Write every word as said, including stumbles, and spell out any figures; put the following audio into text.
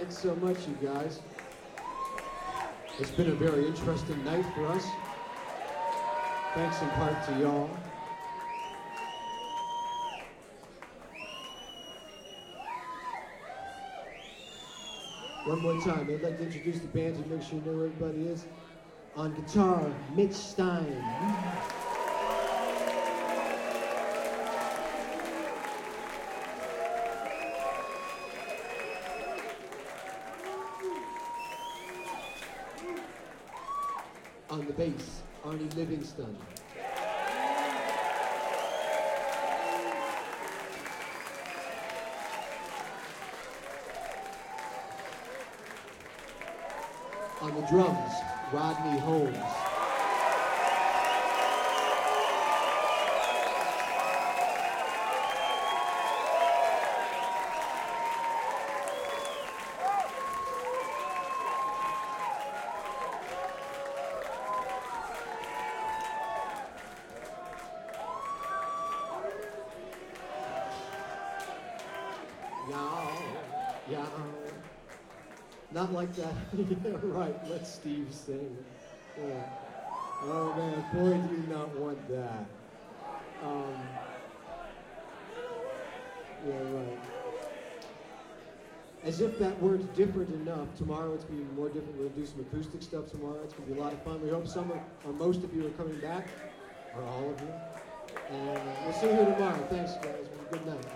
Thanks so much, you guys. It's been a very interesting night for us. Thanks in part to y'all. One more time, I'd like to introduce the band and make sure you know who everybody is. On guitar, Mitch Stein. On the bass, Arnie Livingston. On the drums, Rodney Holmes. Not like that. Yeah, right. Let Steve sing. Yeah. Oh man, boy, do you not want that. Um, yeah, right. As if that weren't different enough, tomorrow it's going to be more different. We'll do some acoustic stuff tomorrow. It's going to be a lot of fun. We hope some or most of you are coming back, or all of you. And uh, we'll see you tomorrow. Thanks, guys. Have a good night.